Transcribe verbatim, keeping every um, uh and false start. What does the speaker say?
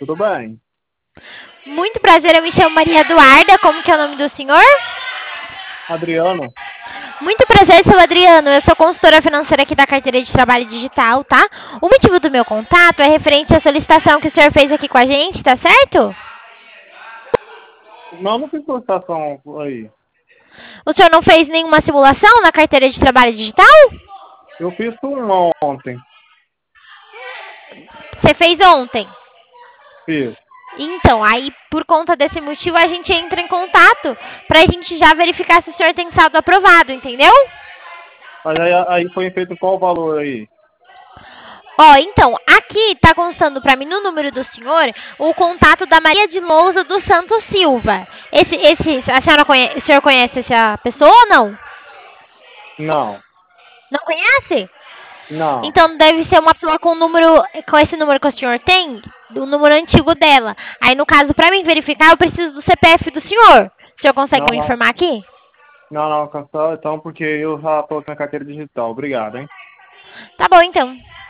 tudo bem? Muito prazer, eu me chamo Maria Eduarda. Como que é o nome do senhor? Adriano? Muito prazer, seu Adriano. Eu sou consultora financeira aqui da carteira de trabalho digital, tá? O motivo do meu contato é referente à solicitação que o senhor fez aqui com a gente, tá certo? Não, não fiz solicitação aí. O senhor não fez nenhuma simulação na carteira de trabalho digital? Eu fiz uma ontem. Você fez ontem. Fiz. Então, aí por conta desse motivo a gente entra em contato pra gente já verificar se o senhor tem saldo aprovado, entendeu? Mas aí, aí foi feito qual o valor aí? Ó, então, aqui tá constando pra mim no número do senhor o contato da Maria de Lousa dos Santos Silva. Esse, esse, a senhora conhece, o senhor conhece essa pessoa ou não? Não. Não conhece? Não. Então deve ser uma pessoa com número, com esse número que o senhor tem, do número antigo dela. Aí no caso, pra mim verificar, eu preciso do C P F do senhor. O senhor consegue Não, me não. informar aqui? Não, não, cancela então, porque eu já tô com a carteira digital. Obrigado, hein? Tá bom então.